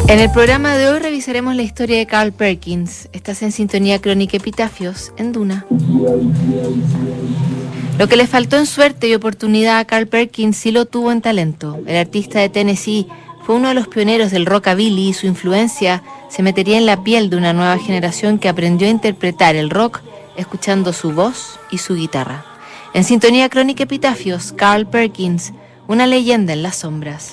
En el programa de hoy revisaremos la historia de Carl Perkins. Estás en sintonía Crónica Epitafios en Duna. Lo que le faltó en suerte y oportunidad a Carl Perkins sí lo tuvo en talento. El artista de Tennessee fue uno de los pioneros del rockabilly y su influencia se metería en la piel de una nueva generación que aprendió a interpretar el rock escuchando su voz y su guitarra. En sintonía Crónica Epitafios, Carl Perkins, una leyenda en las sombras.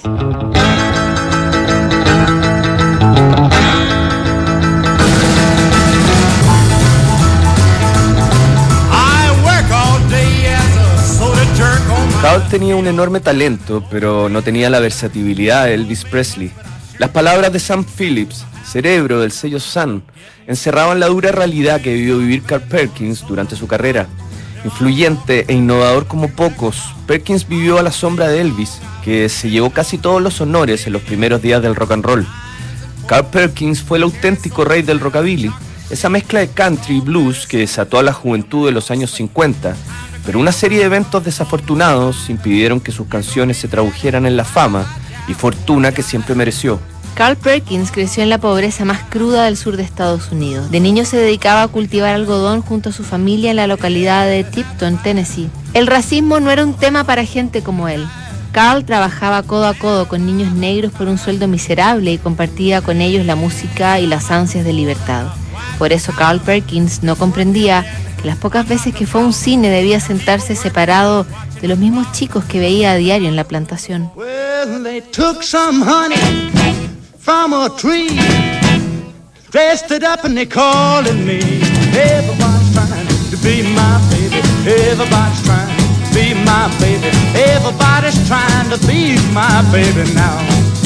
Carl tenía un enorme talento, pero no tenía la versatilidad de Elvis Presley. Las palabras de Sam Phillips, cerebro del sello Sun, encerraban la dura realidad que debió vivir Carl Perkins durante su carrera. Influyente e innovador como pocos, Perkins vivió a la sombra de Elvis, que se llevó casi todos los honores en los primeros días del rock and roll. Carl Perkins fue el auténtico rey del rockabilly, esa mezcla de country y blues que desató a la juventud de los años 50, pero una serie de eventos desafortunados impidieron que sus canciones se tradujeran en la fama y fortuna que siempre mereció. Carl Perkins creció en la pobreza más cruda del sur de Estados Unidos. De niño se dedicaba a cultivar algodón junto a su familia en la localidad de Tipton, Tennessee. El racismo no era un tema para gente como él. Carl trabajaba codo a codo con niños negros por un sueldo miserable y compartía con ellos la música y las ansias de libertad. Por eso Carl Perkins no comprendía que las pocas veces que fue a un cine debía sentarse separado de los mismos chicos que veía a diario en la plantación. Well, they took some honey from a tree, dressed it up and they called it me. Everybody's trying to be my baby. Everybody's trying to be my baby. Everybody's trying to be my baby now.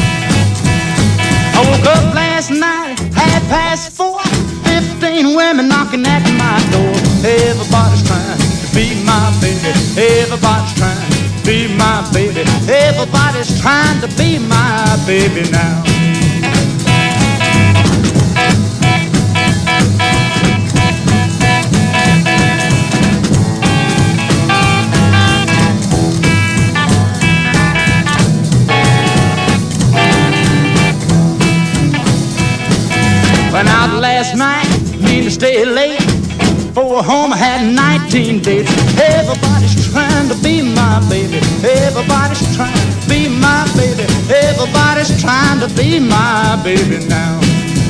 I woke up last night, 4:30, 15 women knocking at my door. Everybody's trying to be my baby. Everybody's trying to be my baby. Everybody's trying to be my baby now. Went out last night, mean to stay late. For home I had 19 dates. Everybody's trying to be my baby. Everybody's trying to be my baby. Everybody's trying to be my baby now.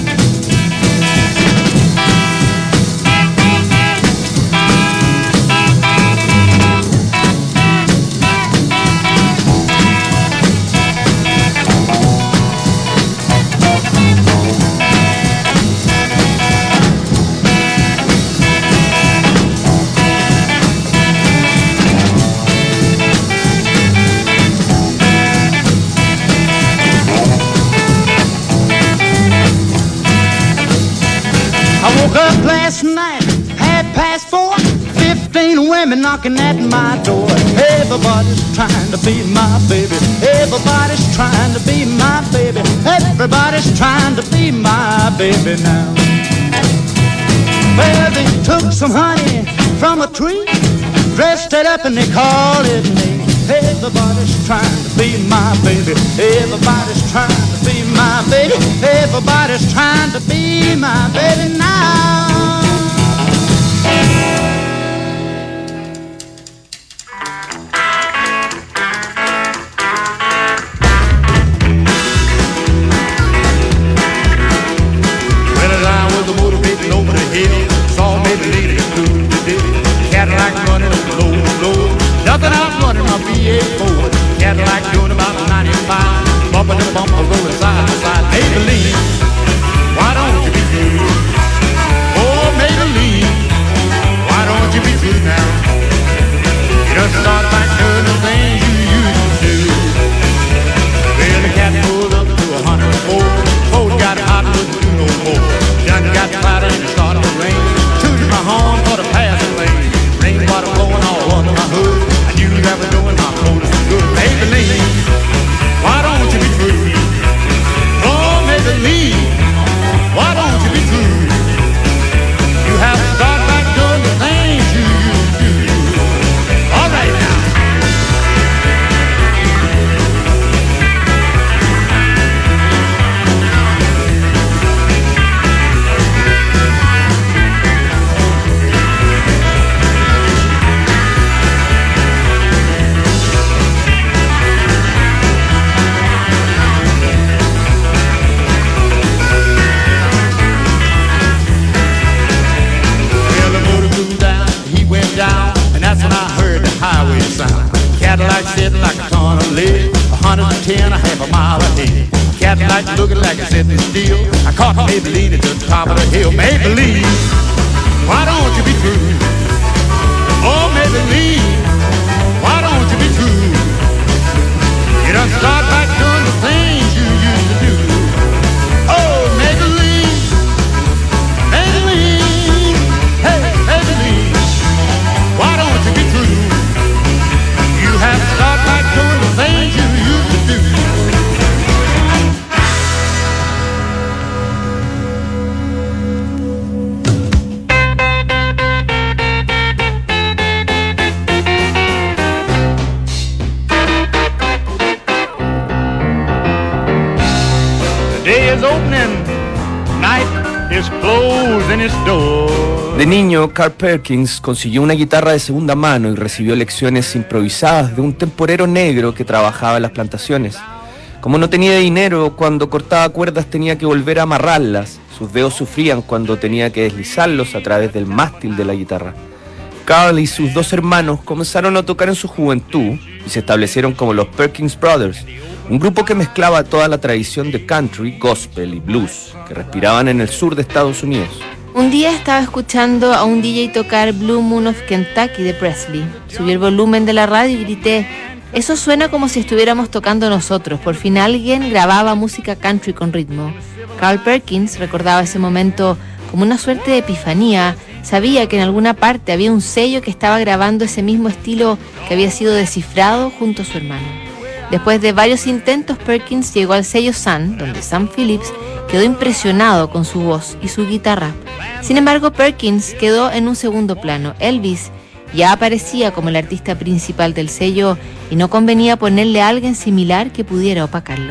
Up last night, 4:30, 15 women knocking at my door. Everybody's trying to be my baby. Everybody's trying to be my baby. Everybody's trying to be my baby now. Well, they took some honey from a tree, dressed it up and they called it me. Everybody's trying to be my baby. Everybody's trying to be my baby. Everybody's trying to be my baby now. When I was motivating over the hill, saw me lady through the ditch. Cadillac running low, low. Nothing out running my VA4. Cadillac doing about 95. Bumping the bumper, rolling side to side. Maybelline, why don't you be good? Oh, Maybelline, why don't you be good now? You just start back doing the things you used to do. Well, the cat pulled up to 104. Ford got hot, wouldn't do no more. Done got cloudy and it started to rain. Tooted my horn for the passing lane. Rainwater blowing all under my hood. I knew that was doing my clothes good. Maybelline, why don't you be free? Oh, Maybelline. looking like it's set this deal. I caught Maybelline at the top of the hill. Maybelline, why don't you be true? Oh, Maybelline, why don't you be true? You done start back doing the things you used to do. Oh, Maybelline, Maybelline, hey, Maybelline, why don't you be true? You have to start back doing the things you used to do. De niño, Carl Perkins consiguió una guitarra de segunda mano y recibió lecciones improvisadas de un temporero negro que trabajaba en las plantaciones. Como no tenía dinero, cuando cortaba cuerdas tenía que volver a amarrarlas. Sus dedos sufrían cuando tenía que deslizarlos a través del mástil de la guitarra. Carl y sus dos hermanos comenzaron a tocar en su juventud y se establecieron como los Perkins Brothers, un grupo que mezclaba toda la tradición de country, gospel y blues que respiraban en el sur de Estados Unidos. Un día estaba escuchando a un DJ tocar Blue Moon of Kentucky de Presley. Subí el volumen de la radio y grité: eso suena como si estuviéramos tocando nosotros. Por fin alguien grababa música country con ritmo. Carl Perkins recordaba ese momento como una suerte de epifanía. Sabía que en alguna parte había un sello que estaba grabando ese mismo estilo que había sido descifrado junto a su hermano. Después de varios intentos, Perkins llegó al sello Sun, donde Sam Phillips quedó impresionado con su voz y su guitarra. Sin embargo, Perkins quedó en un segundo plano. Elvis ya aparecía como el artista principal del sello y no convenía ponerle a alguien similar que pudiera opacarlo.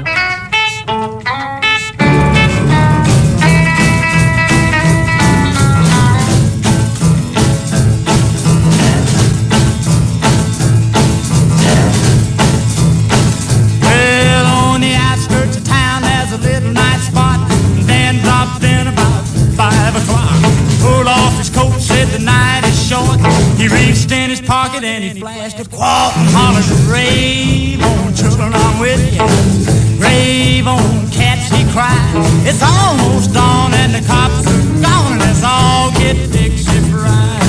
He reached in his pocket and he flashed a quart and hollered, rave on, children, I'm with you. Rave on, cats, he cried. It's almost dawn and the cops are gone and let's all get Dixie fried.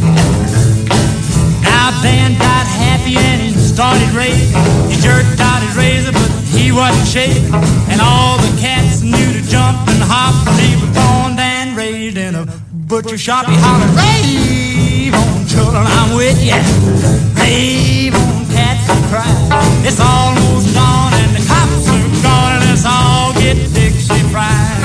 Now Dan got happy and he started raving. He jerked out his razor but he wasn't shaving. And all the cats knew to jump and hop. He was born and raised in a butcher shop. He hollered, rave on, children, I'm with ya. Rave on, cats and cry. It's almost dawn and the cops are gone and let's all get Dixie fried.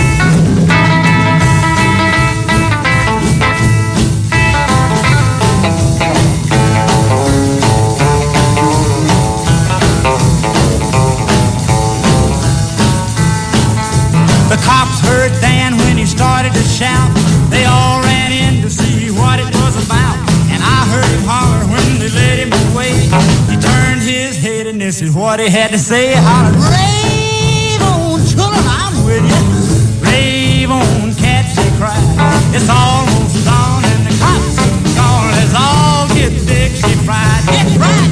The cops heard Dan when he started to shout. They all ran in to see what it was about. And I heard him holler when they let him away. He turned his head and this is what he had to say. Hollered, rave on, children, I'm with you. Rave on, cats, they cry. It's almost dawn and the cops are gone. Let's all get Dixie fried. Get fried.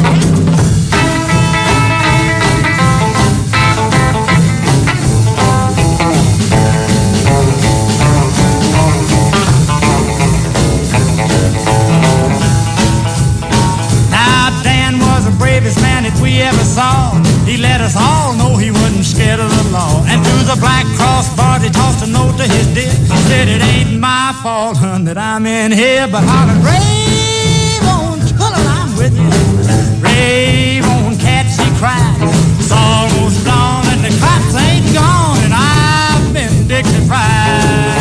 We ever saw. He let us all know he wasn't scared of the law. And through the black cross bars he tossed a note to his dear. Said it ain't my fault, hun, that I'm in here. But hollered, rave on, children, I'm with you. Rave on, cats, he cried. It's almost dawn and the cops ain't gone. And I've been Dixie fried.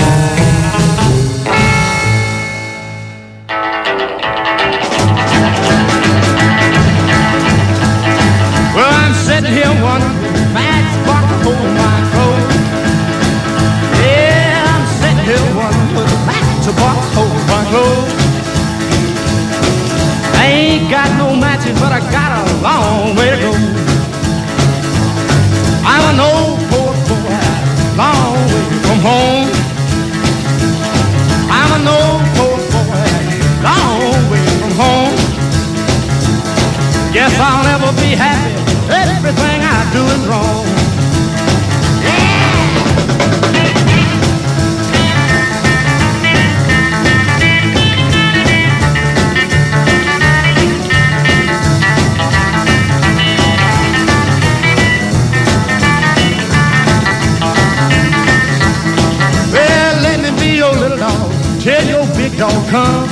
Sitting here one bad spot on my clothes. Yeah, I'm sitting here one with a bad spot on my clothes. I ain't got no matches, but I got a long way to go. dog come.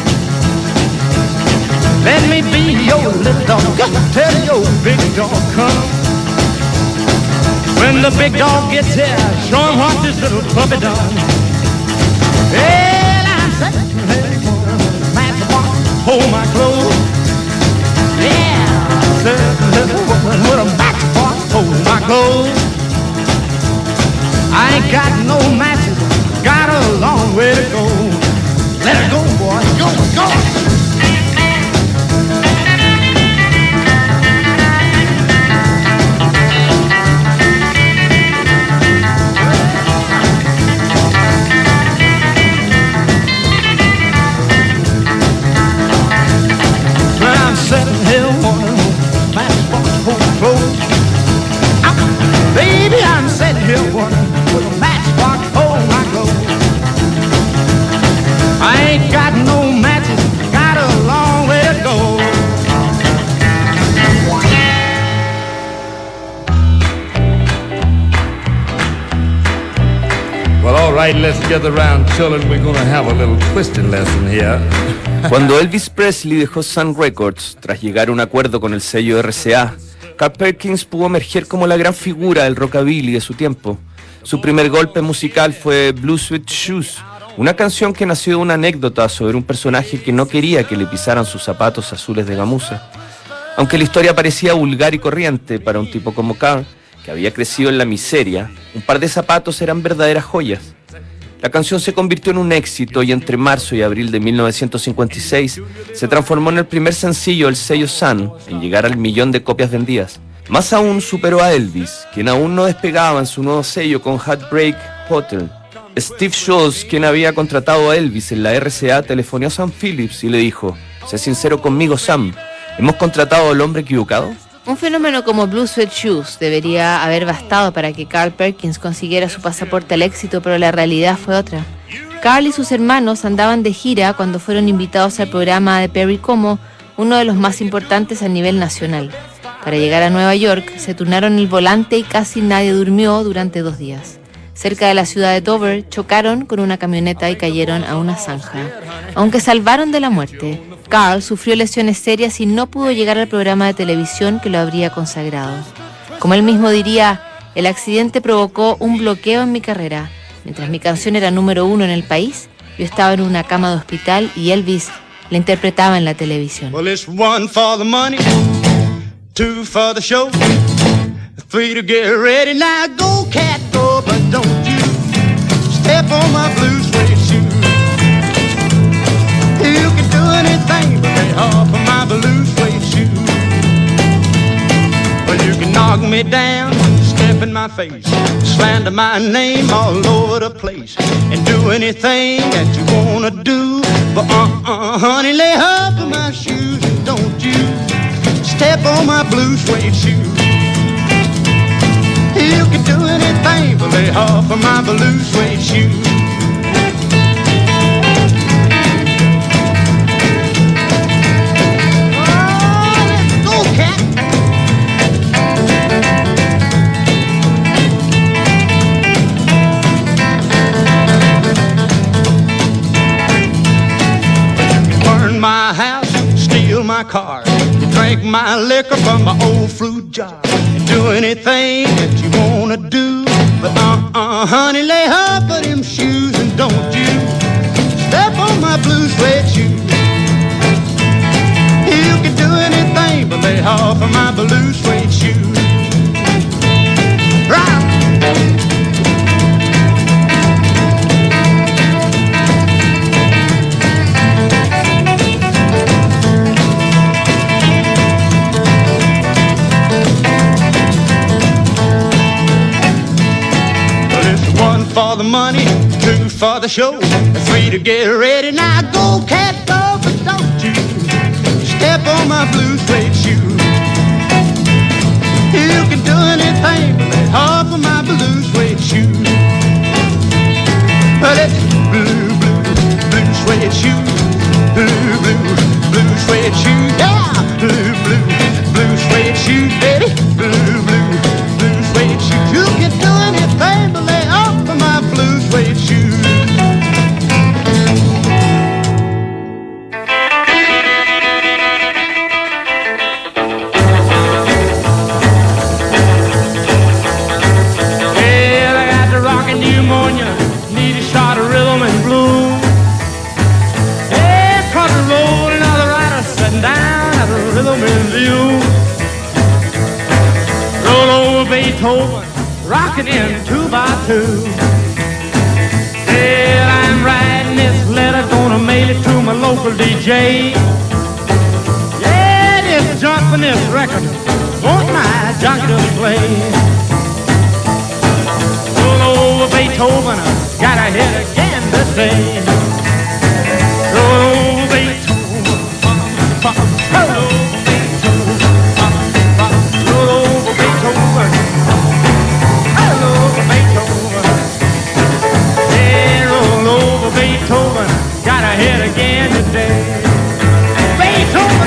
Let me be your little dog. Tell your big dog come. When the big dog gets here, show him what this little puppy done. Well, I'm saying, hey, that's the one, hold my clothes. Yeah, little woman with a matchbox, hold my clothes. I ain't got no matches, got a long way to go. Let her go, boy, go, go. When I'm sitting here wondering, matchbox, hold my clothes. Baby, I'm sitting here wondering, with a matchbox, hold my clothes. I ain't got no matches, got a long way to go. Well, all right, let's gather around, children. We're gonna have a little twisting lesson here. Cuando Elvis Presley dejó Sun Records tras llegar a un acuerdo con el sello RCA, Carl Perkins pudo emerger como la gran figura del rockabilly de su tiempo. Su primer golpe musical fue Blue Suede Shoes, una canción que nació de una anécdota sobre un personaje que no quería que le pisaran sus zapatos azules de gamuza. Aunque la historia parecía vulgar y corriente para un tipo como Carl, que había crecido en la miseria, un par de zapatos eran verdaderas joyas. La canción se convirtió en un éxito y entre marzo y abril de 1956 se transformó en el primer sencillo del sello Sun en llegar al 1.000.000 de copias vendidas. Más aún superó a Elvis, quien aún no despegaba en su nuevo sello con Heartbreak Hotel. Steve Sholes, quien había contratado a Elvis en la RCA, telefoneó a Sam Phillips y le dijo: sé sincero conmigo, Sam, ¿hemos contratado al hombre equivocado? Un fenómeno como Blue Suede Shoes debería haber bastado para que Carl Perkins consiguiera su pasaporte al éxito, pero la realidad fue otra. Carl y sus hermanos andaban de gira cuando fueron invitados al programa de Perry Como, uno de los más importantes a nivel nacional. Para llegar a Nueva York, se turnaron el volante y casi nadie durmió durante 2 días. Cerca de la ciudad de Dover, chocaron con una camioneta y cayeron a una zanja. Aunque salvaron de la muerte, Carl sufrió lesiones serias y no pudo llegar al programa de televisión que lo habría consagrado. Como él mismo diría, el accidente provocó un bloqueo en mi carrera. Mientras mi canción era número 1 en el país, yo estaba en una cama de hospital y Elvis la interpretaba en la televisión. Well, it's 1 for the money, 2 for the show, 3 to get ready. Now go, cat, go, but don't you step on my blue suede shoe. You can do anything but lay off of my blue suede shoe. Well, you can knock me down, step in my face, slander my name all over the place, and do anything that you wanna do. But honey, lay off of my shoes and don't you step on my blue suede shoe. You can do anything but lay off of my blue suede shoe. My house, steal my car, you drink my liquor from my old fruit jar, and do anything that you wanna do. But honey, lay off of them shoes and don't you step on my blue suede shoe. You can do anything but lay off of my blue suede shoe. Right. For the money, 2 for the show, 3 to get ready. Now go, cat, go, but don't you step on my blue suede shoe. You can do anything but lay off of my blue suede shoe. Well, it's blue, blue, blue suede shoe. Blue, blue, blue suede shoe. Yeah, blue, blue, blue suede shoe, baby. Blue, blue, blue suede shoe. You can do anything but lay off of my blue suede shoe. Beethoven, rocking in 2x2. Well, I'm writing this letter, gonna mail it to my local DJ. Yeah, this junk from this record, want my junkie to play. Roll over Beethoven, gotta hit again today. Roll over Beethoven, roll over Beethoven, roll over Beethoven, roll over Beethoven. Yeah, roll over Beethoven, gotta hit again today. Beethoven,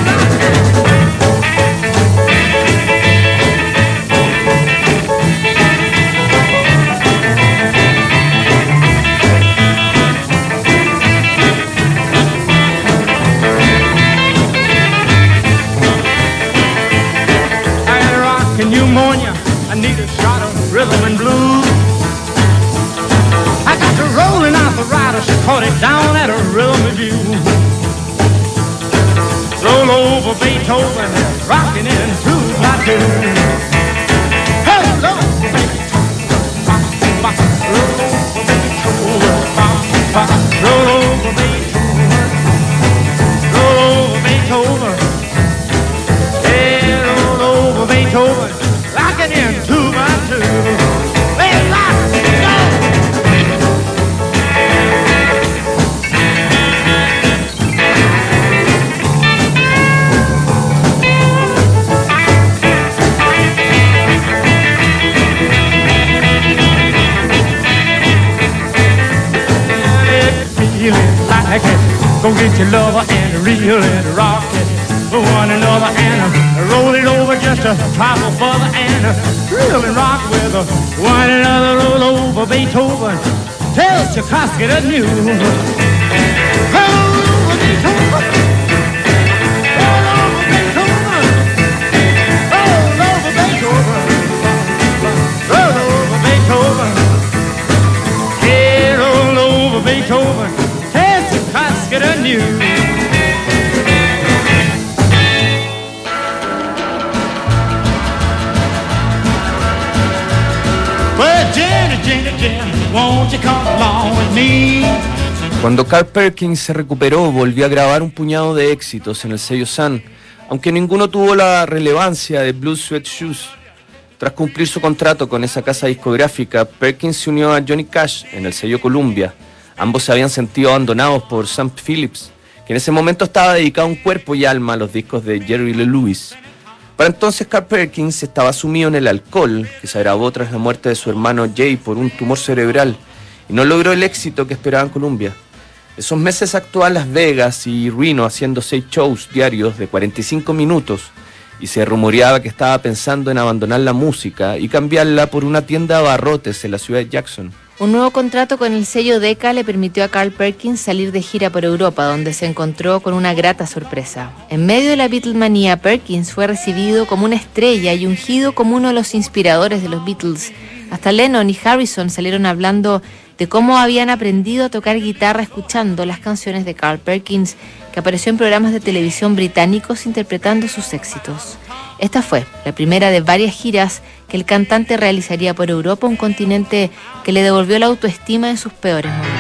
pneumonia, I need a shot of rhythm and blues. I got the rolling arthritis, caught it down at a rhythm review. Roll over Beethoven, rocking in 2x2. Roll over Beethoven, roll over Beethoven, roll over Beethoven, yeah, roll over Beethoven. Rockin' in 2x2. Let's rock, go! Feeling like it, go get your lover and reel and rock it for one another and roll it over just a trifle further and reel and rock with one another. Roll over Beethoven, tell Tchaikovsky the news. Roll over Beethoven, roll over Beethoven, roll over Beethoven, roll over Beethoven, yeah, roll over Beethoven, tell Tchaikovsky the news. Cuando Carl Perkins se recuperó, volvió a grabar un puñado de éxitos en el sello Sun, aunque ninguno tuvo la relevancia de Blue Suede Shoes. Tras cumplir su contrato con esa casa discográfica, Perkins se unió a Johnny Cash en el sello Columbia. Ambos se habían sentido abandonados por Sam Phillips, que en ese momento estaba dedicado en cuerpo y alma a los discos de Jerry Lee Lewis. Para entonces Carl Perkins estaba sumido en el alcohol, que se agravó tras la muerte de su hermano Jay por un tumor cerebral, y no logró el éxito que esperaba en Columbia. Esos meses actuó en Las Vegas y Reno haciendo 6 shows diarios de 45 minutos, y se rumoreaba que estaba pensando en abandonar la música y cambiarla por una tienda de abarrotes en la ciudad de Jackson. Un nuevo contrato con el sello Decca le permitió a Carl Perkins salir de gira por Europa, donde se encontró con una grata sorpresa. En medio de la Beatlemanía, Perkins fue recibido como una estrella y ungido como uno de los inspiradores de los Beatles. Hasta Lennon y Harrison salieron hablando de cómo habían aprendido a tocar guitarra escuchando las canciones de Carl Perkins, que apareció en programas de televisión británicos interpretando sus éxitos. Esta fue la primera de varias giras que el cantante realizaría por Europa, un continente que le devolvió la autoestima en sus peores momentos.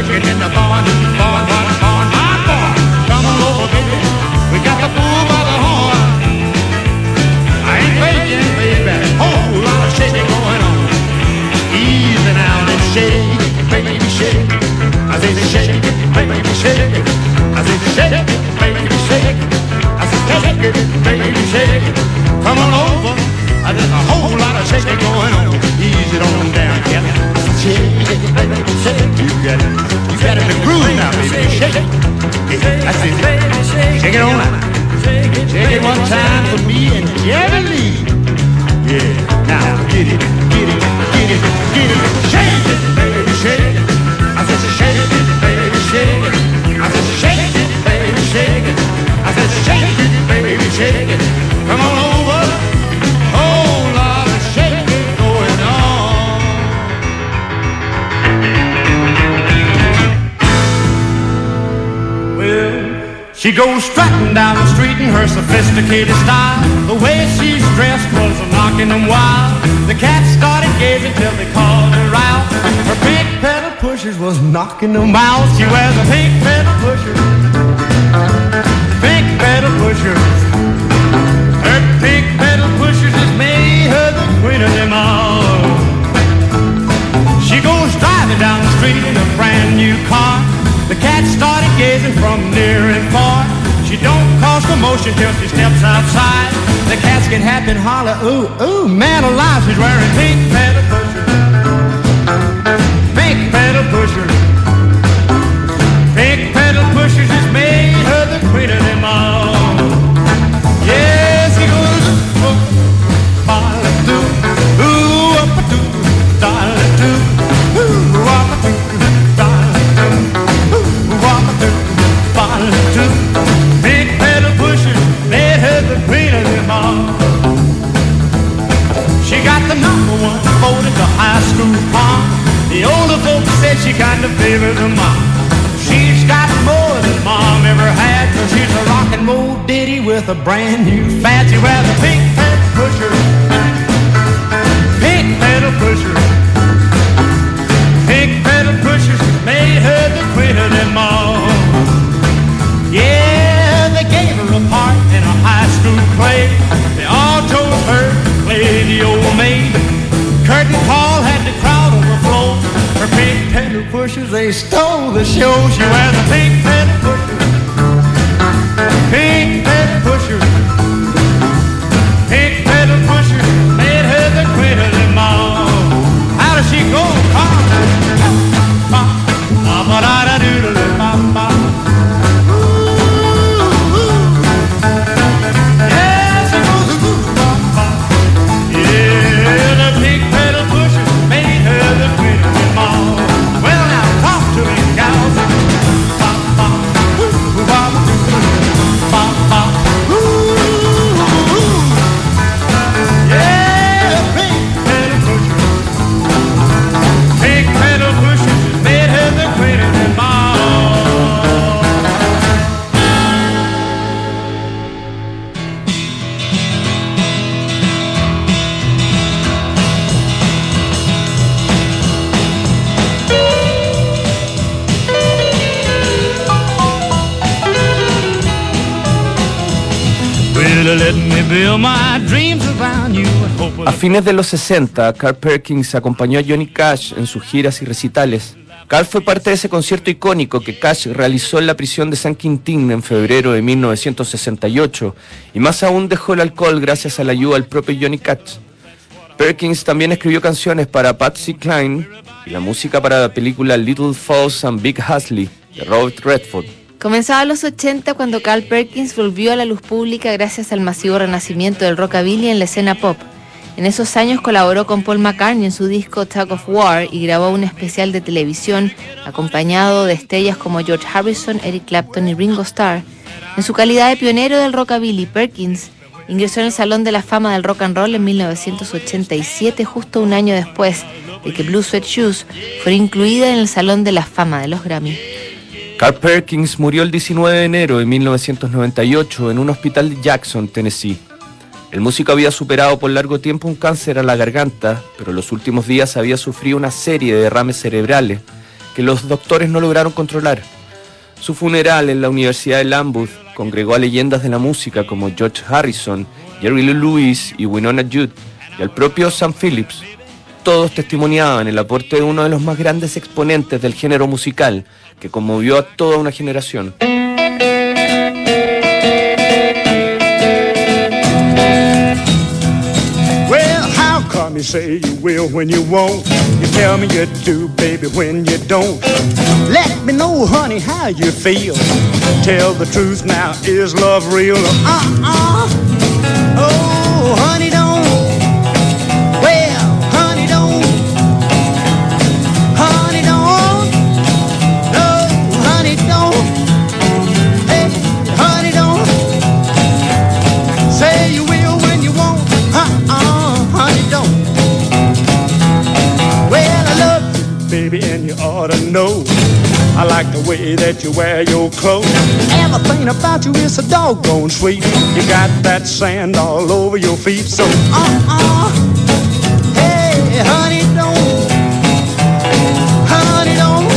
working in the barn, barn, barn, barn, my barn. Come on over, baby, we got the bull by the horn. I ain't faking, baby, whole lot of shaking going on. Easy now and shake it, baby, shake it. I say shake it, baby, shake it. I say shake it, baby, shake it. I say shake it, baby, shake it. Come on over, there's a whole lot of shaking going on. Easy on down, yeah. Shake it, baby, shake it. You got it in the groove now, baby, shake it. Yeah, that's it. Shake it on out. Shake it one time for me and Jerry Lee. Yeah, now get it, get it, get it, get it. Shake it, baby, shake it. I said shake it, baby, shake it. I said shake it, baby, shake it. I said shake it, baby, shake it. Come on over, whole lot of shaking going on. Well, she goes strutting down the street in her sophisticated style. The way she's dressed was knocking them wild. The cats started gazing till they called her out. Her pink pedal pushers was knocking them out. She wears a pink pedal pusher, pink pedal pushers. Her pink pedal pushers has made her the queen of them all. She goes driving down the street in a brand new car. The cats started gazing from near and far. She don't cause commotion till she steps outside. The cats get happy and holler, ooh, ooh, man alive. She's wearing pink pedal pushers, pink pedal pushers. Pink pedal pushers has made her the queen of them all. Yes, he goes, oh, ba-la-doo, ooh, up-a-doo, da-la-doo, ooh, up-a-doo, da-la-doo, ooh, up-a-doo, ba-la-doo. Big pedal pushers made her the queen of them all. She got the number one vote at the high school prom. The older folks said she kinda favors her mom. She's got more than mom ever had, 'cause she's a rockin' roll ditty with a brand new fancy. Wears a pink pedal pusher, pink pedal pusher, pink pedal pushers made her the queen of them all. Yeah, they gave her a part in a high school play. They all chose her to play the old maid. Curtain call had the crowd on the floor. Her pink pedal pushers, they stole the show. She wears a pink pedal pusher, pink pedal pusher, pink pedal pusher made her the queen of them all. How does she go? Yes, it goes yeah, the pink pedal pushers made her the queen of them all. Well, now talk to me, gals. Yeah, pink pedal pushers, pink pedal pushers made her the queen of them all. A fines de los 60, Carl Perkins acompañó a Johnny Cash en sus giras y recitales. Carl fue parte de ese concierto icónico que Cash realizó en la prisión de San Quintín en febrero de 1968, y más aún dejó el alcohol gracias a la ayuda del propio Johnny Cash. Perkins también escribió canciones para Patsy Cline y la música para la película Little Falls and Big Hazley de Robert Redford. Comenzaba los 80 cuando Carl Perkins volvió a la luz pública gracias al masivo renacimiento del rockabilly en la escena pop. En esos años colaboró con Paul McCartney en su disco Tug of War y grabó un especial de televisión acompañado de estrellas como George Harrison, Eric Clapton y Ringo Starr. En su calidad de pionero del rockabilly, Perkins ingresó en el Salón de la Fama del Rock and Roll en 1987, justo un año después de que Blue Suede Shoes fuera incluida en el Salón de la Fama de los Grammy. Carl Perkins murió el 19 de enero de 1998 en un hospital de Jackson, Tennessee. El músico había superado por largo tiempo un cáncer a la garganta, pero en los últimos días había sufrido una serie de derrames cerebrales que los doctores no lograron controlar. Su funeral en la Universidad de Lambeth congregó a leyendas de la música como George Harrison, Jerry Lee Lewis y Wynonna Judd, y al propio Sam Phillips. Todos testimoniaban el aporte de uno de los más grandes exponentes del género musical, que conmovió a toda una generación. You say you will when you won't. You tell me you do, baby, when you don't. Let me know, honey, how you feel. Tell the truth now, is love real? Oh, honey, don't. Well, honey, don't. Honey, don't. No, honey, don't. Hey, honey, don't. Say you will when you won't. Honey, don't. Baby, and you ought to know I like the way that you wear your clothes. Everything about you is so doggone sweet. You got that sand all over your feet. So, hey, honey, don't. Honey, don't.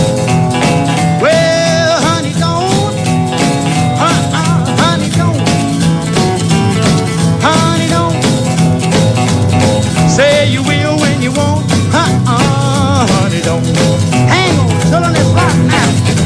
Well, honey, don't. Honey, don't. Honey, don't. Say you will when you won't. Honey, don't. Hang on, till on this rock now.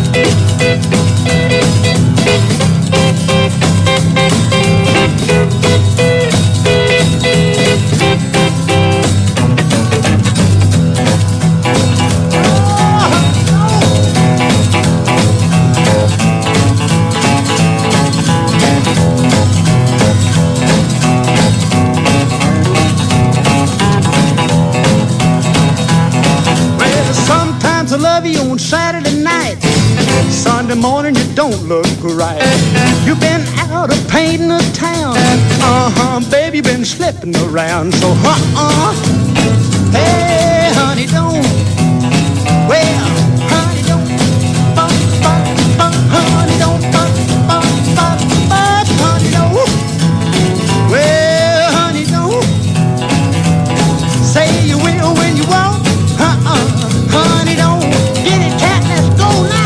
I love you on Saturday night. Sunday morning you don't look right. You've been out of painting the town. Baby, you've been slipping around. So, hey, honey, don't. Well, honey, don't. Honey, don't. Honey, don't. Well, honey, don't. Say you will when you won't. Honey, don't. Get it, cat, let's go now.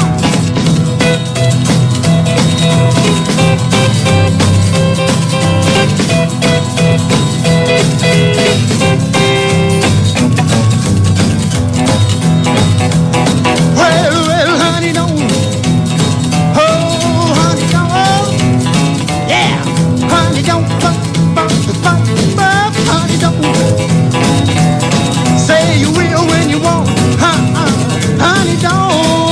Well, honey, don't. Oh, honey, don't. Yeah, honey, don't. Honey, don't. Say you will when you won't. Honey, don't.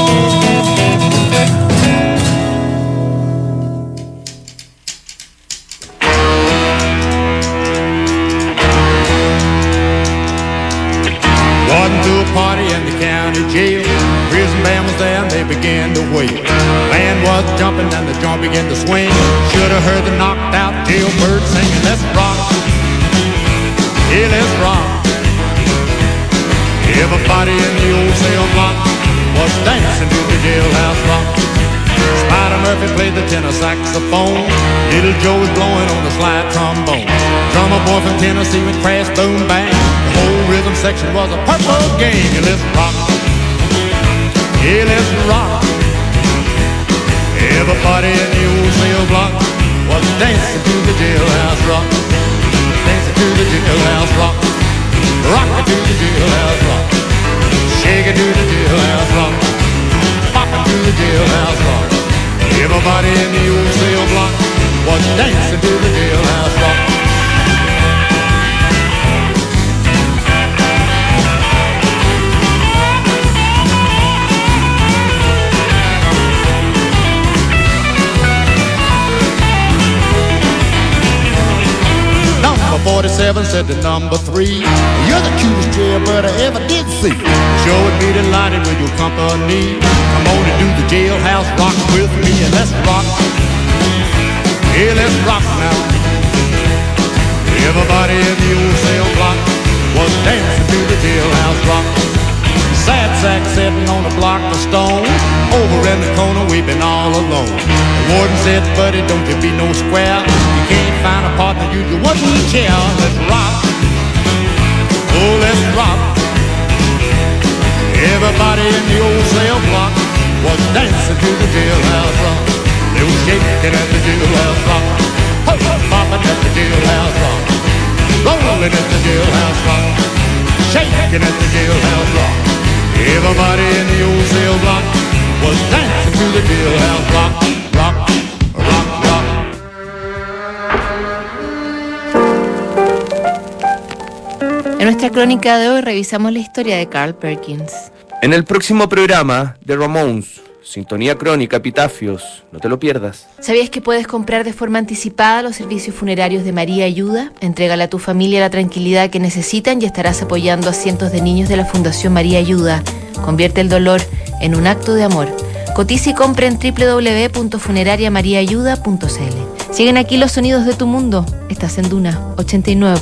Wasn't to a party in the county jail. Prison band was there and they began to wail. Band was jumping and the joint began to swing. Should have heard the knocked out jailbird singing, let's rock. Yeah, let's rock. Everybody in the old cell block was dancing to the jailhouse rock. Spider Murphy played the tenor saxophone. Little Joe was blowing on the slide trombone. Drummer boy from Tennessee would crash, boom, bang. The whole rhythm section was a purple gang. Yeah, let's rock. Yeah, let's rock. Everybody in the old cell block was dancing to the jailhouse rock. Dancing to the jailhouse rock. Rock it to the jailhouse rock. Shake it to the jailhouse rock. Pop it to the jailhouse rock. Everybody in the old cell block was dancing to the jailhouse rock. Number 47 said to number 3, you're the cutest jailbird I ever did see. Sure would be delighted with your company. Come on and do the jailhouse rock with me and let's rock. Yeah, let's rock now. Everybody in the old cell block was dancing to the jailhouse rock. Sad sack sitting on a block of stone. Over in the corner we've been all alone. The warden said, buddy, don't you be no square. You can't find a partner, use your one chair. Let's rock. Oh, let's rock. Everybody in the old cell block was dancing to the jailhouse rock. They were shaking at the jailhouse rock, popping at the jailhouse rock, rolling at the jailhouse rock, shaking at the jailhouse rock. Everybody in the old cell block was dancing to the jailhouse rock, rock, rock, rock. En nuestra crónica de hoy revisamos la historia de Carl Perkins. En el próximo programa de Ramones, Sintonía Crónica, Epitafios, no te lo pierdas. ¿Sabías que puedes comprar de forma anticipada los servicios funerarios de María Ayuda? Entrégale a tu familia la tranquilidad que necesitan y estarás apoyando a cientos de niños de la Fundación María Ayuda. Convierte el dolor en un acto de amor. Cotiza y compra en www.funerariamariaayuda.cl. Siguen aquí los sonidos de tu mundo. Estás en Duna 89.